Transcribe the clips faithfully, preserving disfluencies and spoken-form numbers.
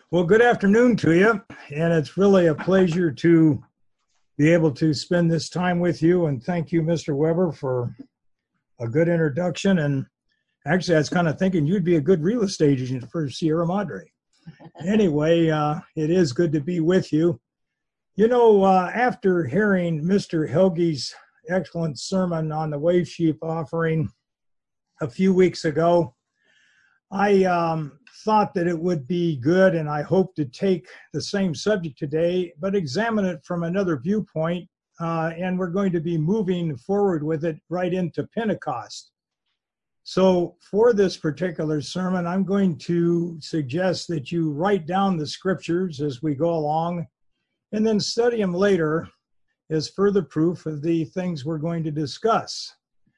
Well, good afternoon to you, and it's really a pleasure to be able to spend this time with you, and thank you, Mister Weber, for a good introduction. And actually, I was kind of thinking you'd be a good real estate agent for Sierra Madre. Anyway, uh, it is good to be with you. You know, uh, after hearing Mister Helge's excellent sermon on the Wave Sheaf offering a few weeks ago, I um, thought that it would be good, and I hope to take the same subject today, but examine it from another viewpoint, uh, and we're going to be moving forward with it right into Pentecost. So for this particular sermon, I'm going to suggest that you write down the scriptures as we go along, and then study them later as further proof of the things we're going to discuss.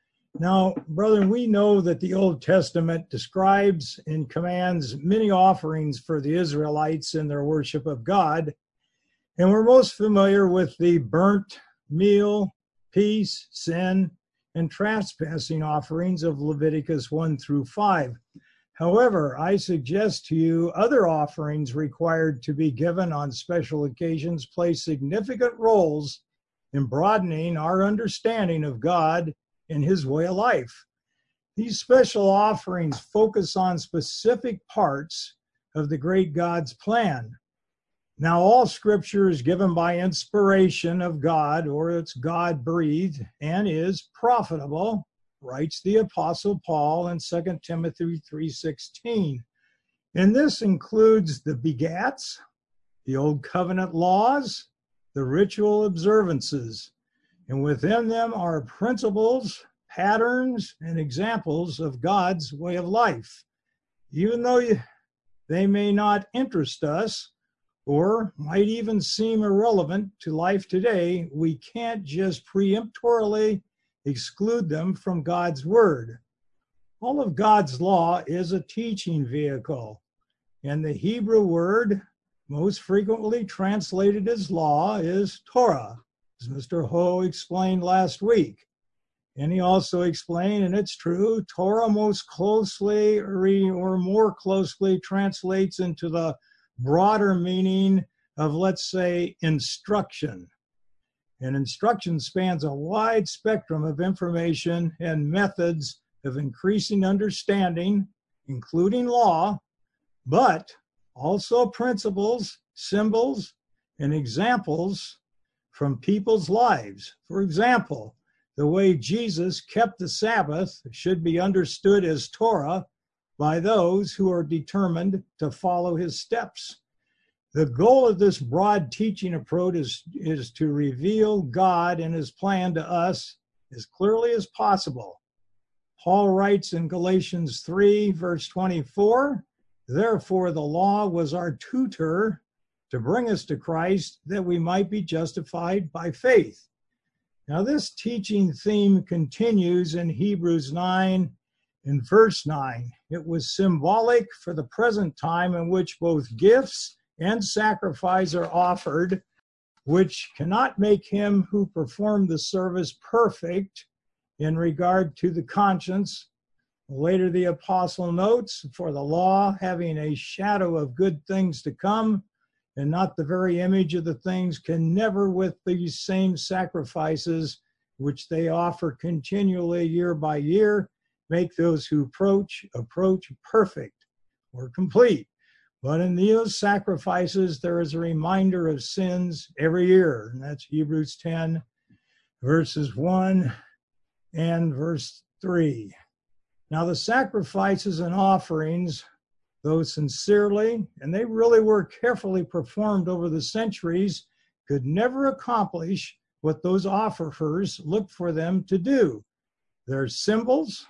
Now, brethren, we know that the Old Testament describes and commands many offerings for the Israelites in their worship of God, and we're most familiar with the burnt, meal, peace, sin, and trespassing offerings of Leviticus one through five. However, I suggest to you other offerings required to be given on special occasions play significant roles in broadening our understanding of God in his way of life. These special offerings focus on specific parts of the great God's plan. Now, all scripture is given by inspiration of God, or it's God-breathed, and is profitable, writes the Apostle Paul in Second Timothy three sixteen. And this includes the begats, the Old Covenant laws, the ritual observances, and within them are principles, patterns, and examples of God's way of life. Even though you, they may not interest us or might even seem irrelevant to life today, we can't just preemptorily exclude them from God's word. All of God's law is a teaching vehicle, and the Hebrew word most frequently translated as law is Torah, as Mister Ho explained last week. And he also explained, and it's true, Torah most closely or more closely translates into the broader meaning of, let's say, instruction. And instruction spans a wide spectrum of information and methods of increasing understanding, including law, but also principles, symbols, and examples from people's lives. For example, the way Jesus kept the Sabbath should be understood as Torah by those who are determined to follow his steps. The goal of this broad teaching approach is, is to reveal God and his plan to us as clearly as possible. Paul writes in Galatians three, verse twenty-four, "Therefore the law was our tutor to bring us to Christ, that we might be justified by faith." Now this teaching theme continues in Hebrews nine, in verse nine. It was symbolic for the present time in which both gifts and sacrifice are offered, which cannot make him who performed the service perfect in regard to the conscience. Later the apostle notes, "For the law, having a shadow of good things to come, and not the very image of the things, can never with these same sacrifices, which they offer continually year by year, make those who approach, approach perfect or complete. But in those sacrifices, there is a reminder of sins every year." And that's Hebrews ten, verses one and verse three. Now the sacrifices and offerings, though sincerely, and they really were carefully performed over the centuries, could never accomplish what those offerers looked for them to do. They're symbols,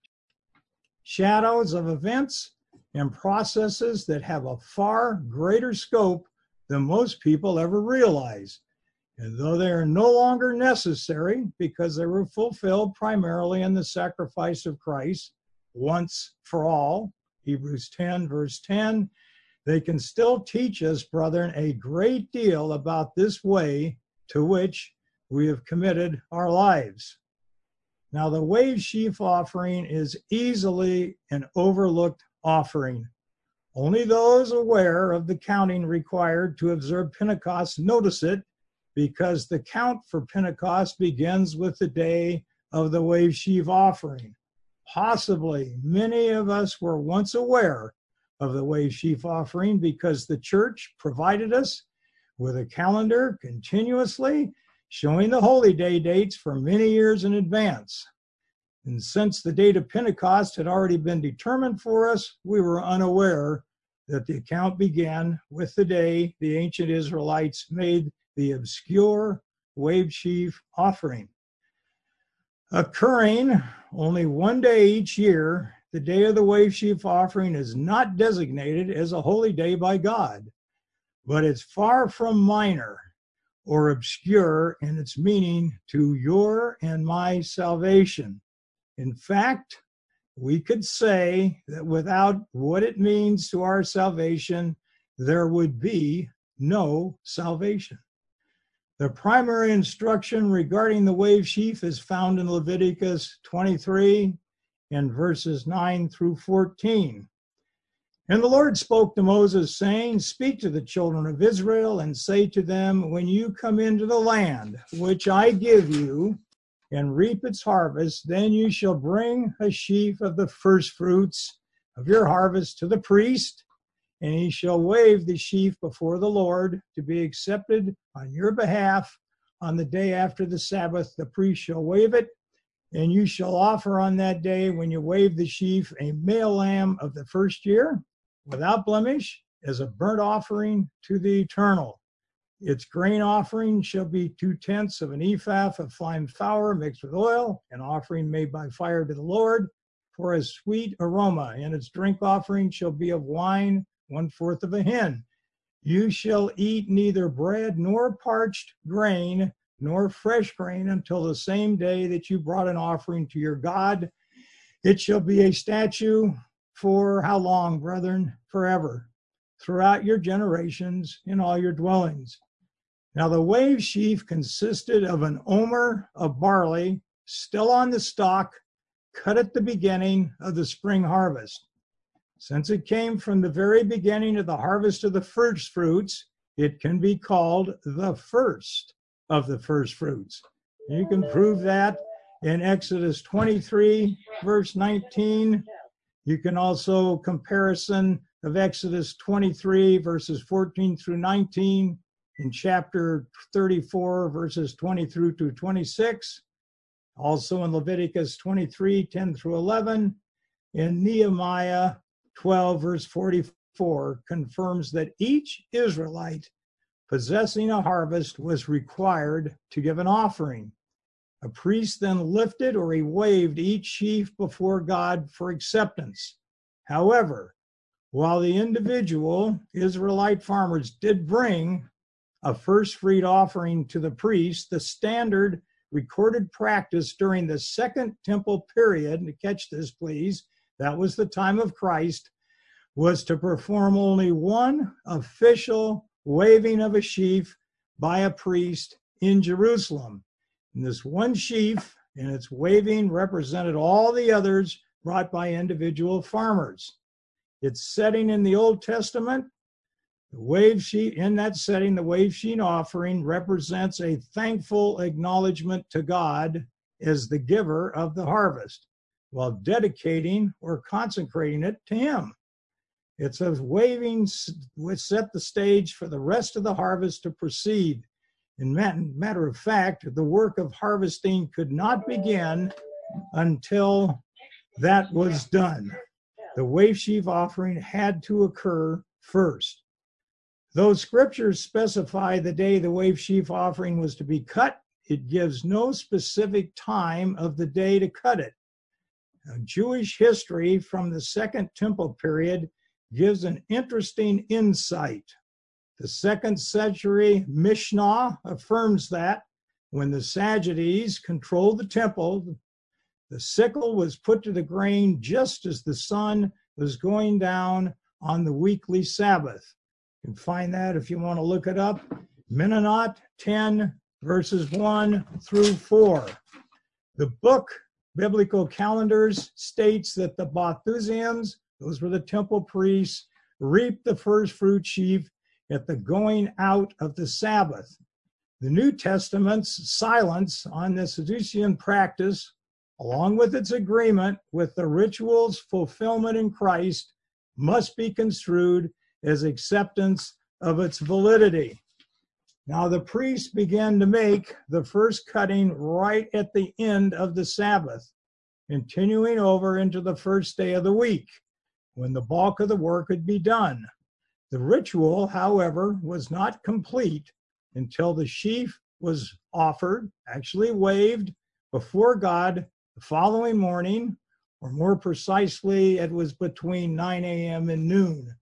shadows of events, and processes that have a far greater scope than most people ever realize. And though they are no longer necessary because they were fulfilled primarily in the sacrifice of Christ once for all, Hebrews ten, verse ten, they can still teach us, brethren, a great deal about this way to which we have committed our lives. Now, the wave sheaf offering is easily an overlooked offering. Only those aware of the counting required to observe Pentecost notice it, because the count for Pentecost begins with the day of the wave sheaf offering. Possibly many of us were once aware of the wave sheaf offering because the church provided us with a calendar continuously showing the holy day dates for many years in advance. And since the date of Pentecost had already been determined for us, we were unaware that the account began with the day the ancient Israelites made the obscure wave sheaf offering. Occurring only one day each year, the day of the wave sheaf offering is not designated as a holy day by God, but it's far from minor or obscure in its meaning to your and my salvation. In fact, we could say that without what it means to our salvation, there would be no salvation. The primary instruction regarding the wave sheaf is found in Leviticus twenty-three and verses nine through fourteen. And the Lord spoke to Moses, saying, "Speak to the children of Israel and say to them, when you come into the land which I give you, and reap its harvest, then you shall bring a sheaf of the first fruits of your harvest to the priest, and he shall wave the sheaf before the Lord to be accepted on your behalf. On the day after the Sabbath, the priest shall wave it, and you shall offer on that day, when you wave the sheaf, a male lamb of the first year, without blemish, as a burnt offering to the Eternal. Its grain offering shall be two-tenths of an ephah of fine flour mixed with oil, an offering made by fire to the Lord for a sweet aroma, and its drink offering shall be of wine, one-fourth of a hin. You shall eat neither bread nor parched grain nor fresh grain until the same day that you brought an offering to your God. It shall be a statute for how long, brethren? Forever, throughout your generations in all your dwellings." Now the wave sheaf consisted of an omer of barley, still on the stalk, cut at the beginning of the spring harvest. Since it came from the very beginning of the harvest of the first fruits, it can be called the first of the first fruits. You can prove that in Exodus twenty-three, verse nineteen. You can also comparison of Exodus twenty-three, verses fourteen through nineteen, in chapter thirty-four, verses twenty through to twenty-six, also in Leviticus twenty-three, ten through eleven, in Nehemiah twelve, verse forty-four, confirms that each Israelite possessing a harvest was required to give an offering. A priest then lifted or he waved each sheaf before God for acceptance. However, while the individual Israelite farmers did bring a first fruit offering to the priest, the standard recorded practice during the Second Temple period, and catch this please, that was the time of Christ, was to perform only one official waving of a sheaf by a priest in Jerusalem. And this one sheaf and its waving represented all the others brought by individual farmers. Its setting in the Old Testament, the wave sheet, in that setting, the wave sheet offering represents a thankful acknowledgement to God as the giver of the harvest, while dedicating or consecrating it to Him. It's a waving which set the stage for the rest of the harvest to proceed. In matter of fact, the work of harvesting could not begin until that was done. The wave sheaf offering had to occur first. Though scriptures specify the day the wave sheaf offering was to be cut, it gives no specific time of the day to cut it. Now, Jewish history from the Second Temple period gives an interesting insight. The second century Mishnah affirms that when the Sadducees controlled the temple, the sickle was put to the grain just as the sun was going down on the weekly Sabbath. You can find that if you want to look it up. Menonot ten, verses one through four. The book, Biblical Calendars, states that the Bathusians, those were the temple priests, reap the first fruit sheaf at the going out of the Sabbath. The New Testament's silence on the Sadducean practice, along with its agreement with the ritual's fulfillment in Christ, must be construed as acceptance of its validity. Now the priests began to make the first cutting right at the end of the Sabbath, continuing over into the first day of the week, when the bulk of the work would be done. The ritual, however, was not complete until the sheaf was offered, actually waved, before God the following morning, or more precisely, it was between nine a.m. and noon.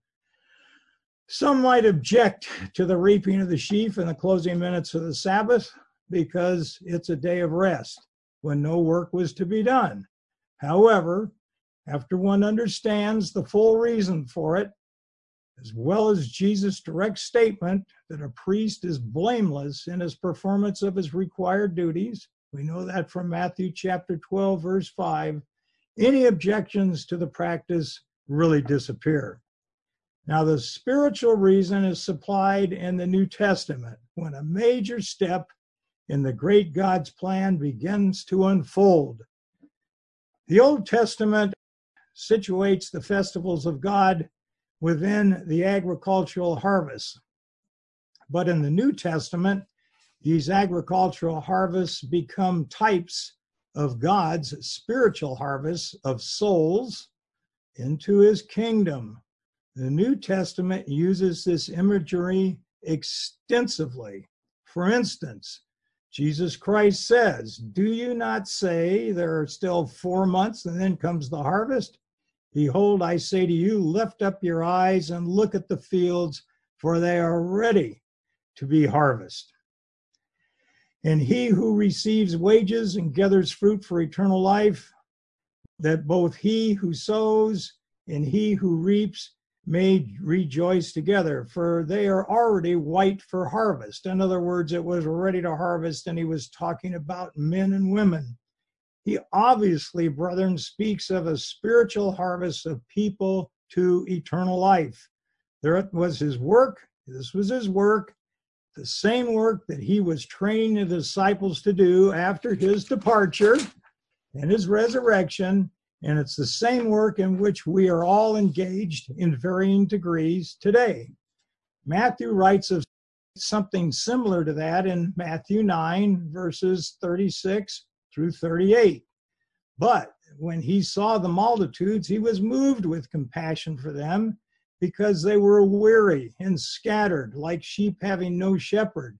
Some might object to the reaping of the sheaf in the closing minutes of the Sabbath because it's a day of rest when no work was to be done. However, after one understands the full reason for it, as well as Jesus' direct statement that a priest is blameless in his performance of his required duties, we know that from Matthew chapter twelve, verse five, any objections to the practice really disappear. Now, the spiritual reason is supplied in the New Testament when a major step in the great God's plan begins to unfold. The Old Testament situates the festivals of God within the agricultural harvest. But in the New Testament, these agricultural harvests become types of God's spiritual harvest of souls into his kingdom. The New Testament uses this imagery extensively. For instance, Jesus Christ says, "Do you not say there are still four months and then comes the harvest? Behold, I say to you, lift up your eyes and look at the fields, for they are ready to be harvested. And he who receives wages and gathers fruit for eternal life, that both he who sows and he who reaps may rejoice together, for they are already white for harvest." In other words, it was ready to harvest, and he was talking about men and women. He obviously, brethren, speaks of a spiritual harvest of people to eternal life. There was his work. This was his work, the same work that he was training the disciples to do after his departure and his resurrection. And it's the same work in which we are all engaged in varying degrees today. Matthew writes of something similar to that in Matthew nine, verses thirty-six through thirty-eight. But when he saw the multitudes, he was moved with compassion for them, because they were weary and scattered, like sheep having no shepherd.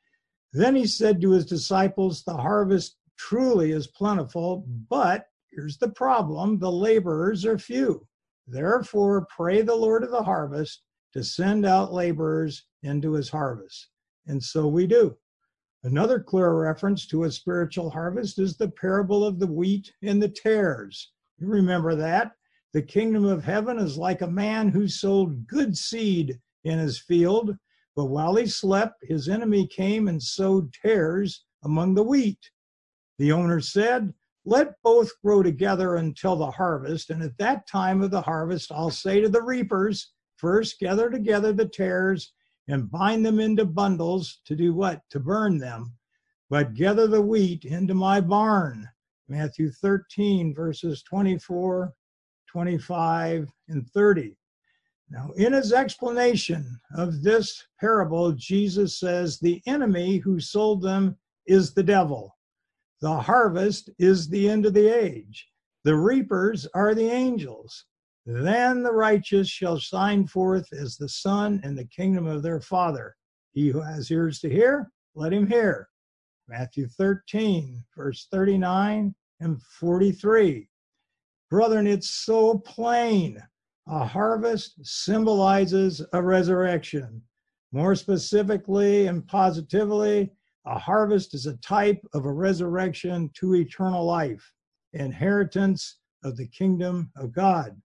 Then he said to his disciples, "The harvest truly is plentiful, but here's the problem, the laborers are few. Therefore, pray the Lord of the harvest to send out laborers into his harvest." And so we do. Another clear reference to a spiritual harvest is the parable of the wheat and the tares. You remember that? The kingdom of heaven is like a man who sowed good seed in his field, but while he slept, his enemy came and sowed tares among the wheat. The owner said, "Let both grow together until the harvest, and at that time of the harvest I'll say to the reapers, first gather together the tares and bind them into bundles to do what? To burn them. But gather the wheat into my barn." Matthew thirteen, verses twenty-four, twenty-five, and thirty. Now, in his explanation of this parable, Jesus says the enemy who sold them is the devil. The harvest is the end of the age. The reapers are the angels. Then the righteous shall shine forth as the sun in the kingdom of their Father. He who has ears to hear, let him hear. Matthew thirteen, verse thirty-nine and forty-three. Brethren, it's so plain. A harvest symbolizes a resurrection. More specifically and positively, a harvest is a type of a resurrection to eternal life, inheritance of the kingdom of God.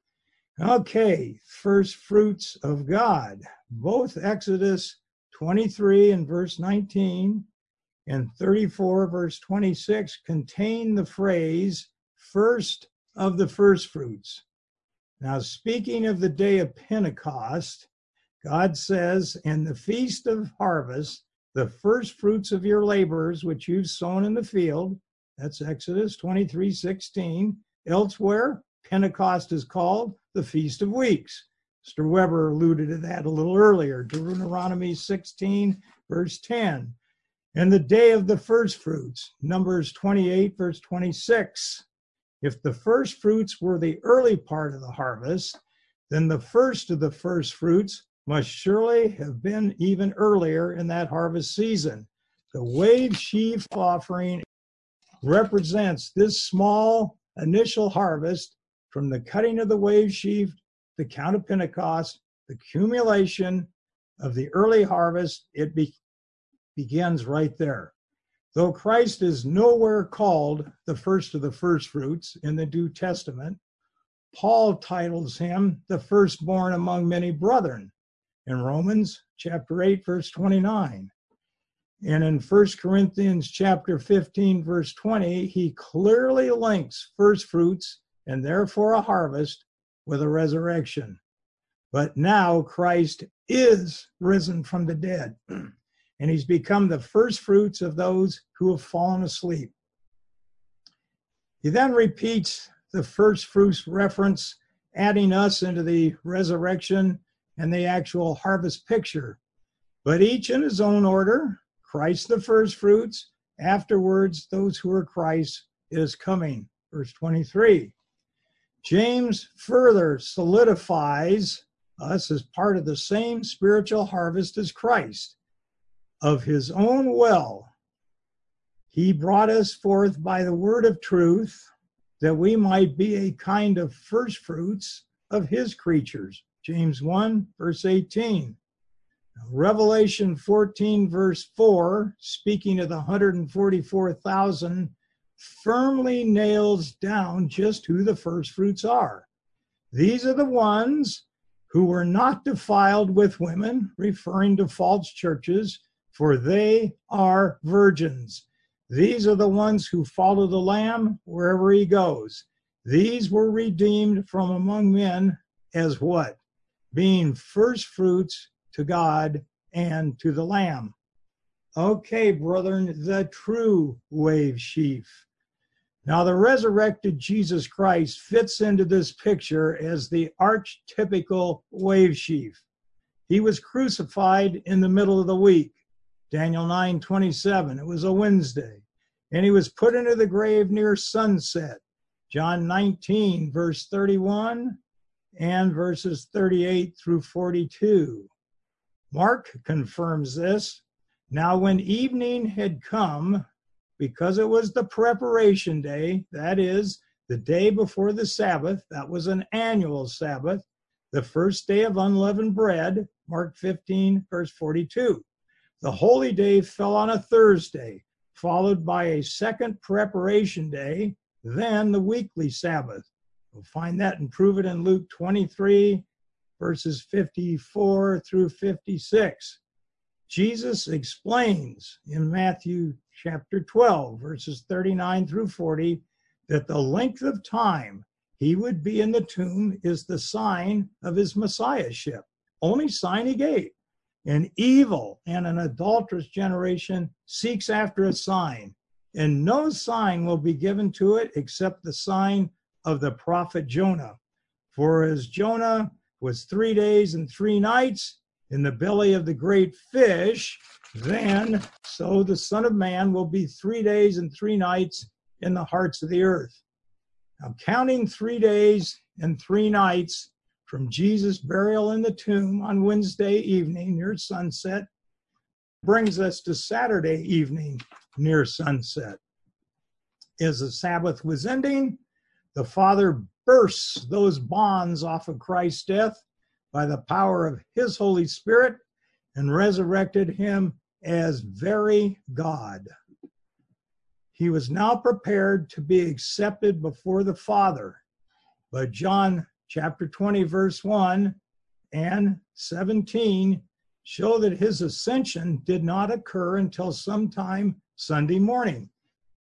Okay, first fruits of God. Both Exodus twenty-three and verse nineteen and thirty-four verse twenty-six contain the phrase first of the first fruits. Now, speaking of the day of Pentecost, God says, "In the feast of harvest, the first fruits of your labors which you've sown in the field," that's Exodus twenty-three sixteen. Elsewhere, Pentecost is called the Feast of Weeks. Mister Weber alluded to that a little earlier, Deuteronomy sixteen, verse ten. And the day of the first fruits, Numbers twenty-eight, verse twenty-six. If the first fruits were the early part of the harvest, then the first of the first fruits must surely have been even earlier in that harvest season. The wave sheaf offering represents this small initial harvest from the cutting of the wave sheaf, the count of Pentecost, the accumulation of the early harvest. It be, begins right there. Though Christ is nowhere called the first of the first fruits in the New Testament, Paul titles him the firstborn among many brethren in Romans chapter eight, verse twenty-nine. And in First Corinthians chapter fifteen, verse twenty, he clearly links first fruits and therefore a harvest with a resurrection. But now Christ is risen from the dead, and he's become the first fruits of those who have fallen asleep. He then repeats the first fruits reference, adding us into the resurrection and the actual harvest picture. But each in his own order: Christ the first fruits, afterwards those who are Christ is coming. Verse twenty-three. James further solidifies us as part of the same spiritual harvest as Christ. Of his own will, he brought us forth by the word of truth, that we might be a kind of first fruits of his creatures. James one, verse eighteen. Revelation fourteen, verse four, speaking of the one hundred forty-four thousand, firmly nails down just who the first fruits are. These are the ones who were not defiled with women, referring to false churches, for they are virgins. These are the ones who follow the Lamb wherever he goes. These were redeemed from among men as what? Being first fruits to God and to the Lamb. Okay, brethren, the true wave sheaf. Now, the resurrected Jesus Christ fits into this picture as the archetypical wave sheaf. He was crucified in the middle of the week, Daniel nine twenty-seven. It was a Wednesday. And he was put into the grave near sunset, John nineteen, verse thirty-one, and verses thirty-eight through forty-two. Mark confirms this. Now, when evening had come, because it was the preparation day, that is, the day before the Sabbath, that was an annual Sabbath, the first day of unleavened bread, Mark fifteen, verse forty-two. The holy day fell on a Thursday, followed by a second preparation day, then the weekly Sabbath. We'll find that and prove it in Luke twenty-three, verses fifty-four through fifty-six. Jesus explains in Matthew chapter twelve, verses thirty-nine through forty, that the length of time he would be in the tomb is the sign of his messiahship. Only sign he gave. An evil and an adulterous generation seeks after a sign, and no sign will be given to it except the sign of the prophet Jonah. For as Jonah was three days and three nights in the belly of the great fish, then so the Son of Man will be three days and three nights in the hearts of the earth. Now, counting three days and three nights from Jesus' burial in the tomb on Wednesday evening near sunset brings us to Saturday evening near sunset. As the Sabbath was ending, the Father bursts those bonds off of Christ's death by the power of his Holy Spirit and resurrected him as very God. He was now prepared to be accepted before the Father. But John chapter twenty, verse one and seventeen show that his ascension did not occur until sometime Sunday morning.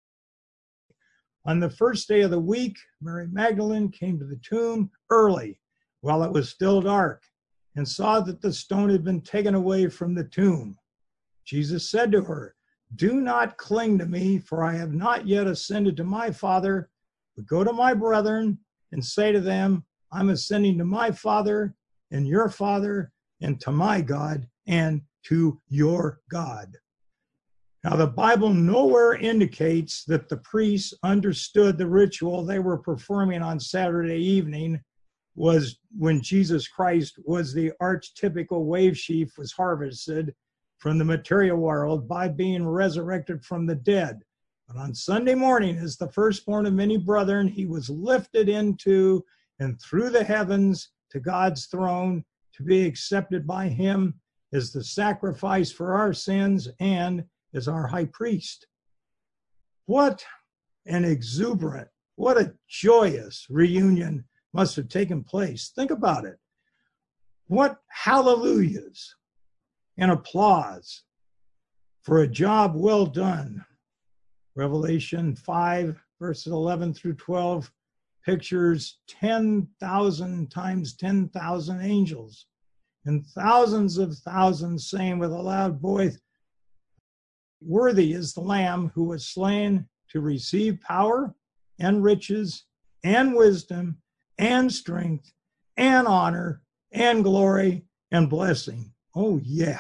On the first day of the week, Mary Magdalene came to the tomb early while it was still dark, and saw that the stone had been taken away from the tomb. Jesus said to her, "Do not cling to me, for I have not yet ascended to my Father, but go to my brethren and say to them, I'm ascending to my Father and your Father, and to my God and to your God." Now, the Bible nowhere indicates that the priests understood the ritual they were performing on Saturday evening was when Jesus Christ was the archetypical wave sheaf was harvested from the material world by being resurrected from the dead. But on Sunday morning, as the firstborn of many brethren, he was lifted into and through the heavens to God's throne to be accepted by him as the sacrifice for our sins and as our high priest. What an exuberant, what a joyous reunion must have taken place. Think about it. What hallelujahs and applause for a job well done. Revelation five, verses eleven through twelve, pictures ten thousand times ten thousand angels and thousands of thousands saying with a loud voice, "Worthy is the Lamb who was slain to receive power and riches and wisdom and strength and honor and glory and blessing." Oh, yeah.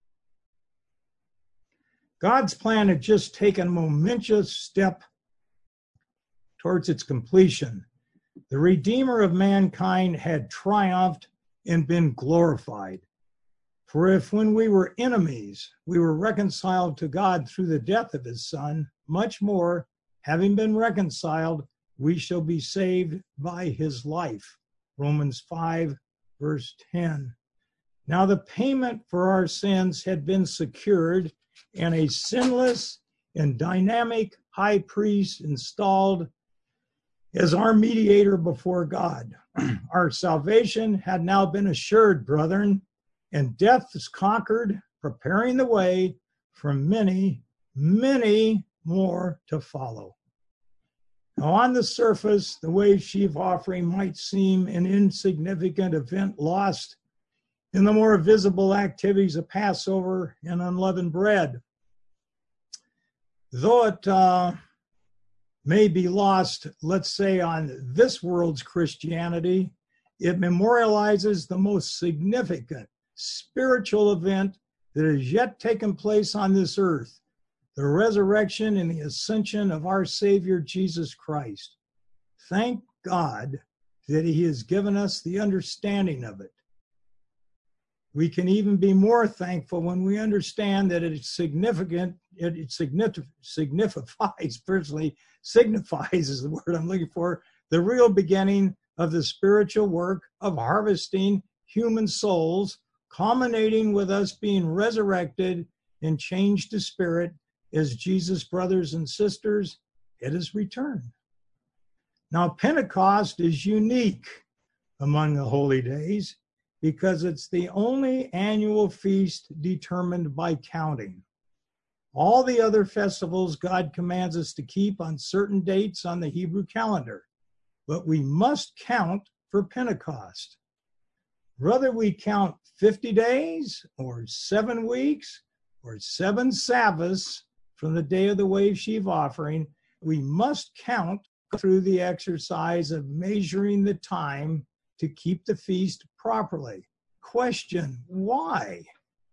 God's plan had just taken a momentous step towards its completion. The Redeemer of mankind had triumphed and been glorified. For if when we were enemies, we were reconciled to God through the death of his Son, much more, having been reconciled, we shall be saved by his life. Romans five, verse ten. Now the payment for our sins had been secured, and a sinless and dynamic high priest installed as our mediator before God. Our salvation had now been assured, brethren, and death is conquered, preparing the way for many, many more to follow. Now, on the surface, the wave sheaf offering might seem an insignificant event lost in the more visible activities of Passover and unleavened bread. Though it uh, may be lost, let's say, on this world's Christianity, it memorializes the most significant spiritual event that has yet taken place on this earth, the resurrection and the ascension of our Savior Jesus Christ. Thank God that he has given us the understanding of it. We can even be more thankful when we understand that it's significant, it, it signif- signifies, personally, signifies is the word I'm looking for, the real beginning of the spiritual work of harvesting human souls, culminating with us being resurrected and changed to spirit as Jesus' brothers and sisters at his return. Now, Pentecost is unique among the holy days because it's the only annual feast determined by counting. All the other festivals God commands us to keep on certain dates on the Hebrew calendar, but we must count for Pentecost. Whether we count fifty days or seven weeks or seven Sabbaths from the day of the wave sheaf offering, we must count through the exercise of measuring the time to keep the feast properly. Question, why?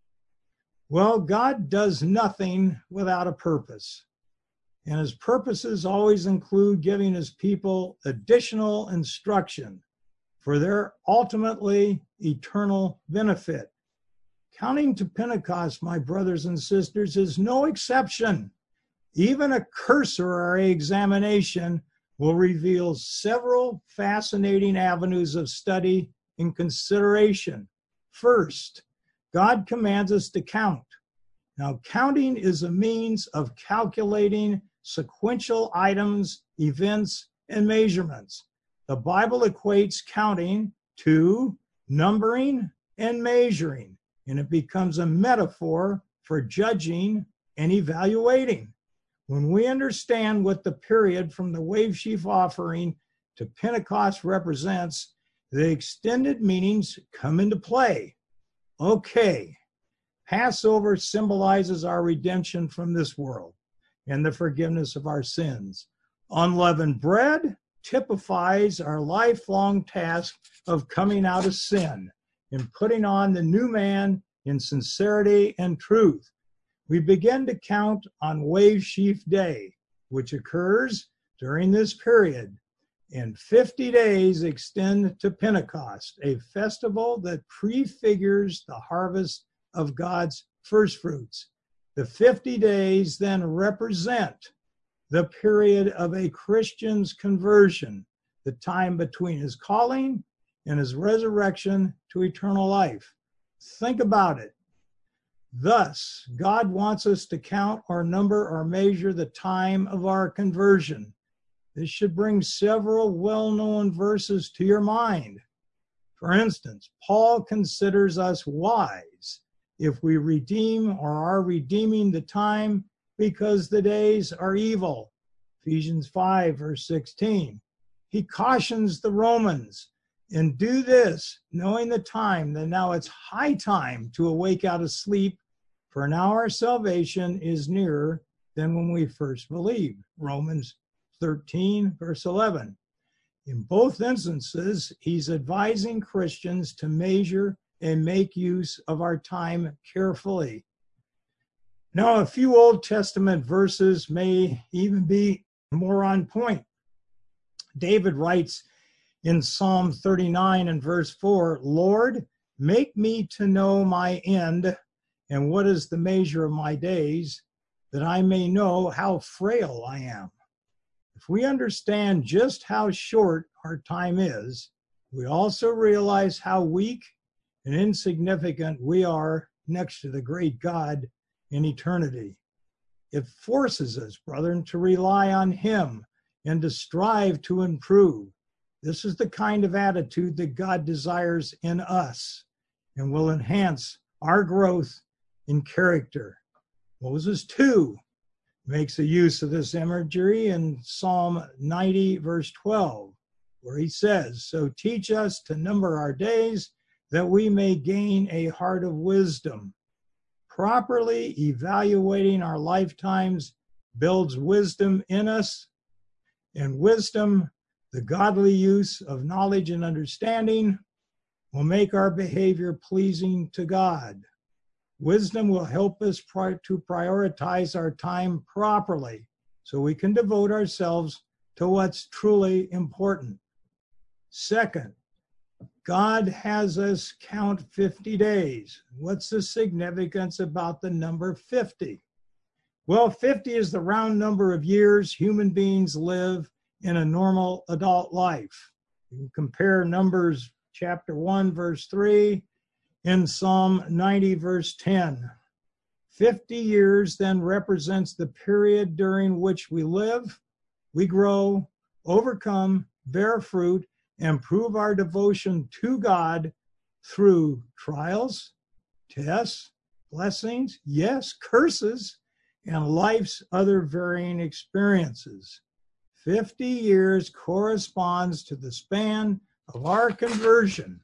Well, God does nothing without a purpose. And his purposes always include giving his people additional instruction for their ultimately eternal benefit. Counting to Pentecost, my brothers and sisters, is no exception. Even a cursory examination will reveal several fascinating avenues of study and consideration. First, God commands us to count. Now, counting is a means of calculating sequential items, events, and measurements. The Bible equates counting to numbering and measuring, and it becomes a metaphor for judging and evaluating. When we understand what the period from the wave sheaf offering to Pentecost represents, the extended meanings come into play. Okay, Passover symbolizes our redemption from this world and the forgiveness of our sins. Unleavened bread typifies our lifelong task of coming out of sin and putting on the new man in sincerity and truth. We begin to count on Wave Sheaf Day, which occurs during this period, and fifty days extend to Pentecost, a festival that prefigures the harvest of God's first fruits. The fifty days then represent the period of a Christian's conversion, the time between his calling and his resurrection to eternal life. Think about it. Thus, God wants us to count or number or measure the time of our conversion. This should bring several well-known verses to your mind. For instance, Paul considers us wise if we redeem or are redeeming the time because the days are evil. Ephesians five, verse sixteen. He cautions the Romans, and do this, knowing the time, that now it's high time to awake out of sleep, for now our salvation is nearer than when we first believed. Romans thirteen, verse eleven. In both instances, he's advising Christians to measure and make use of our time carefully. Now, a few Old Testament verses may even be more on point. David writes in Psalm thirty-nine and verse four, Lord, make me to know my end and what is the measure of my days, that I may know how frail I am. If we understand just how short our time is, we also realize how weak and insignificant we are next to the great God in eternity. It forces us, brethren, to rely on him and to strive to improve. This is the kind of attitude that God desires in us and will enhance our growth in character. Moses, too, makes a use of this imagery in Psalm ninety, verse twelve, where he says, so teach us to number our days that we may gain a heart of wisdom. Properly evaluating our lifetimes builds wisdom in us, and wisdom, the godly use of knowledge and understanding, will make our behavior pleasing to God. Wisdom will help us pri- to prioritize our time properly so we can devote ourselves to what's truly important. Second, God has us count fifty days. What's the significance about the number fifty? Well, fifty is the round number of years human beings live in a normal adult life. You can compare Numbers chapter one, verse three, in Psalm ninety, verse ten. fifty years then represents the period during which we live, we grow, overcome, bear fruit, and prove our devotion to God through trials, tests, blessings, yes, curses, and life's other varying experiences. fifty years corresponds to the span of our conversion.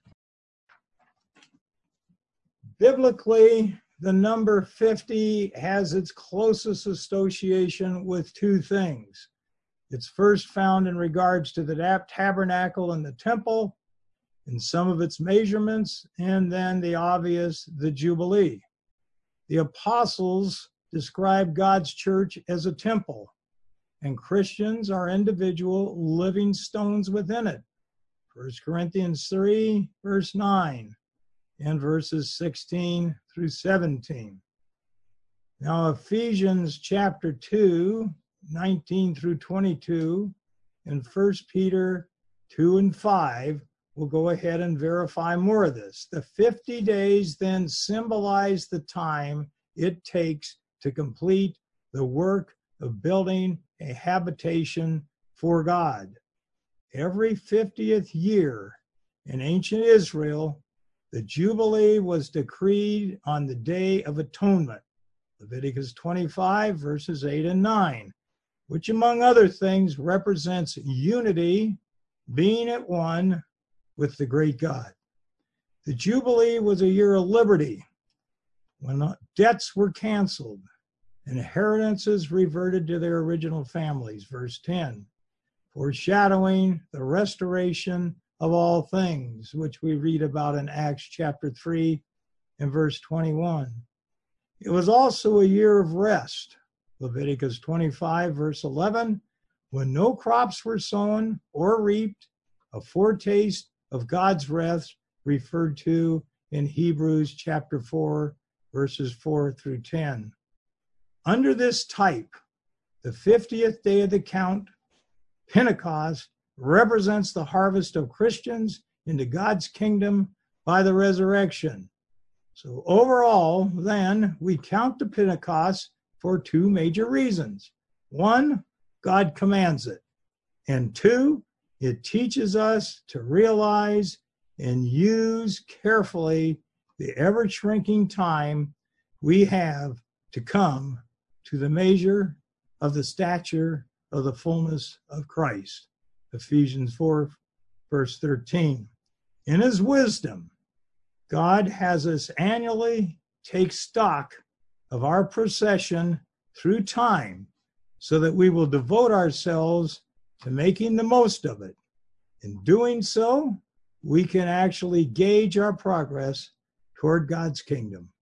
Biblically, the number fifty has its closest association with two things. It's first found in regards to the tabernacle and the temple, in some of its measurements, and then the obvious, the Jubilee. The apostles describe God's church as a temple, and Christians are individual living stones within it. First Corinthians three, verse nine, and verses sixteen through seventeen. Now, Ephesians chapter two, nineteen through twenty-two, and First Peter two and five will go ahead and verify more of this. The fifty days then symbolize the time it takes to complete the work of building a habitation for God. Every fiftieth year in ancient Israel, the Jubilee was decreed on the Day of Atonement, Leviticus twenty-five, verses eight and nine, which among other things represents unity, being at one, with the great God. The Jubilee was a year of liberty, when debts were canceled, inheritances reverted to their original families, verse ten, foreshadowing the restoration of all things, which we read about in Acts chapter three and verse twenty-one. It was also a year of rest, Leviticus twenty-five, verse eleven, when no crops were sown or reaped, a foretaste of God's rest referred to in Hebrews chapter four, verses four through ten. Under this type, the fiftieth day of the count, Pentecost, represents the harvest of Christians into God's kingdom by the resurrection. So overall, then, we count the Pentecost for two major reasons. One, God commands it. And two, it teaches us to realize and use carefully the ever-shrinking time we have to come to the measure of the stature of the fullness of Christ. Ephesians four, verse thirteen. In his wisdom, God has us annually take stock of our procession through time so that we will devote ourselves to making the most of it. In doing so, we can actually gauge our progress toward God's kingdom.